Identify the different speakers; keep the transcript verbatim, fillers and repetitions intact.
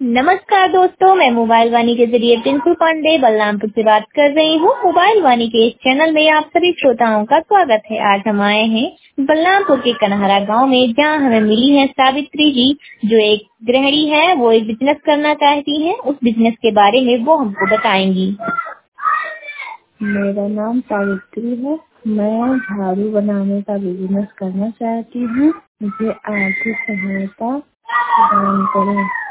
Speaker 1: नमस्कार दोस्तों, मैं मोबाइल वाणी के जरिए टिंकू पांडे बलरामपुर से बात कर रही हूँ। मोबाइल वाणी के इस चैनल में आप सभी श्रोताओं का स्वागत है। आज हम आए हैं बलरामपुर के कन्हरा गांव में, जहाँ हमें मिली है सावित्री जी, जो एक गृहिणी है। वो एक बिजनेस करना चाहती हैं। उस बिजनेस के बारे में वो हमको बताएंगी।
Speaker 2: मेरा नाम सावित्री है। मैं झाड़ू बनाने का बिजनेस करना चाहती हूँ। मुझे आर्थिक सहायता प्रदान करें।